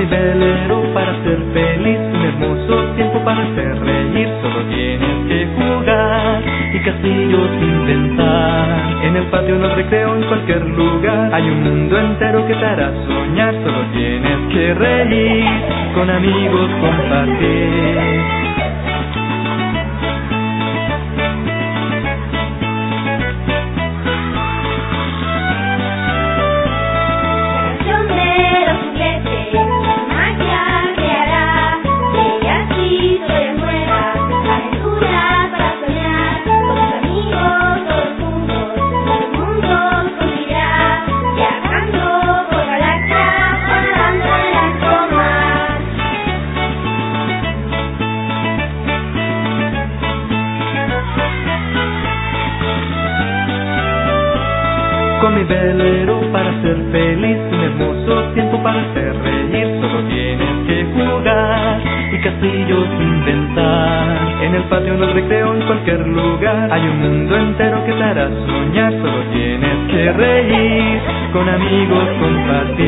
mi velero para ser feliz, un hermoso tiempo para hacer reír. Solo tienes que jugar y castillos inventar. En el patio, en el recreo, en cualquier lugar. Hay un mundo entero que te hará soñar. Solo tienes que reír, con amigos compartir. Con mi velero para ser feliz, un hermoso tiempo para hacer reír. Solo tienes que jugar y castillos inventar. En el patio, en el recreo, en cualquier lugar. Hay un mundo entero que te hará soñar. Solo tienes que reír, con amigos compartir.